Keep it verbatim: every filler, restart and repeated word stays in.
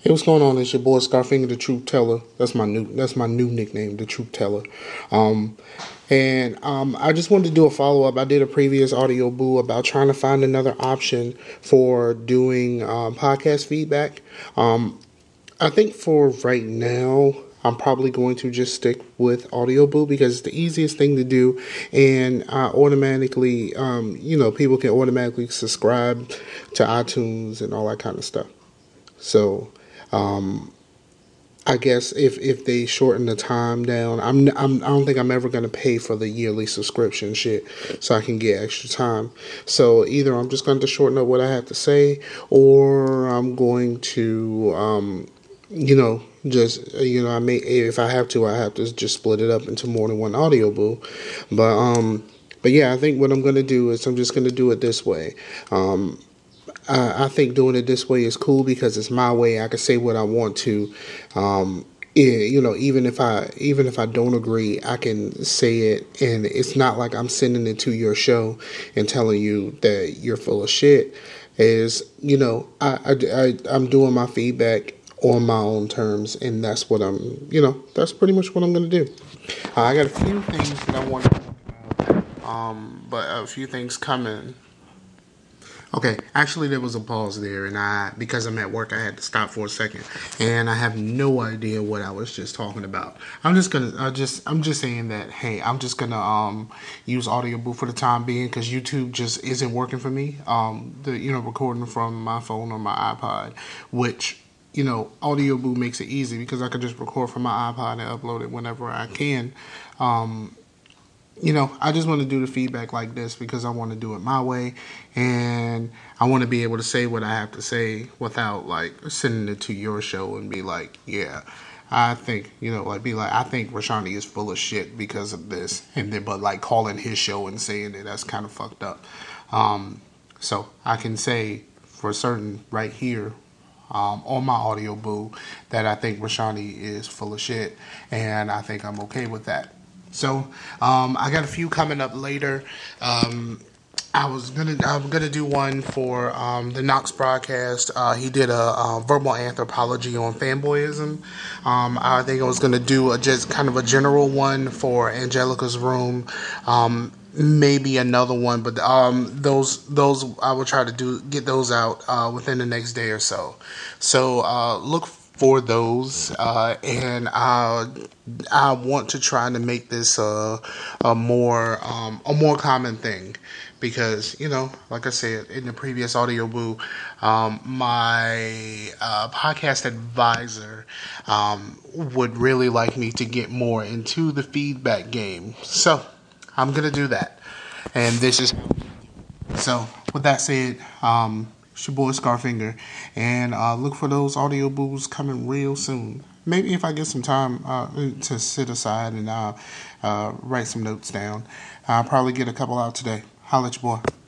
Hey, what's going on? It's your boy Scarfinger, the Truth Teller. That's my new that's my new nickname, the Truth Teller. Um, and um, I just wanted to do a follow up. I did a previous audio boo about trying to find another option for doing um, podcast feedback. Um, I think for right now, I'm probably going to just stick with Audio Boo because it's the easiest thing to do, and I automatically, um, you know, people can automatically subscribe to iTunes and all that kind of stuff. So. Um, I guess if, if they shorten the time down, I'm, I'm I don't think I'm ever gonna pay for the yearly subscription shit, so I can get extra time. So either I'm just going to shorten up what I have to say, or I'm going to, um, you know, just you know, I may if I have to, I have to just split it up into more than one audio boo, but um, but yeah, I think what I'm gonna do is I'm just gonna do it this way. Um, I, I think doing it this way is cool because it's my way. I can say what I want to. Um, yeah, you know, even if I even if I don't agree, I can say it, and it's not like I'm sending it to your show and telling you that you're full of shit. Is you know, I, I, I I'm doing my feedback on my own terms, and that's what I'm. You know, that's pretty much what I'm gonna do. Uh, I got a few things that I want to talk about, um, but a few things coming. Okay, actually there was a pause there, and I because I'm at work I had to stop for a second, and I have no idea what I was just talking about. I'm just gonna, I just, I'm just saying that hey, I'm just gonna um use Audio Boo for the time being because YouTube just isn't working for me. Um, the you know recording from my phone or my iPod, which you know Audio Boo makes it easy because I can just record from my iPod and upload it whenever I can. Um, You know, I just want to do the feedback like this because I want to do it my way, and I want to be able to say what I have to say without like sending it to your show and be like, yeah, I think you know, like be like, I think Rashani is full of shit because of this, and then but like calling his show and saying that that's kind of fucked up. Um, so I can say for certain right here. Um, on my audio boo, that I think Rashani is full of shit, and I think I'm okay with that. So um, I got a few coming up later. Um, I was gonna I'm gonna do one for um, the Knox broadcast. Uh, he did a, a verbal anthropology on fanboyism. Um, I think I was gonna do a, just kind of a general one for Angelica's room. Um, maybe another one, but um, those those I will try to do get those out uh, within the next day or so. So uh, look for those, uh, and uh, I want to try to make this uh, a more um, a more common thing because you know, like I said in the previous audio boo, um, my uh, podcast advisor um, would really like me to get more into the feedback game, so I'm gonna do that, and this is so. With that said, um, it's your boy Scarfinger, and uh, look for those audio boos coming real soon. Maybe if I get some time uh, to sit aside and uh, uh, write some notes down, I'll probably get a couple out today. Holla at your boy.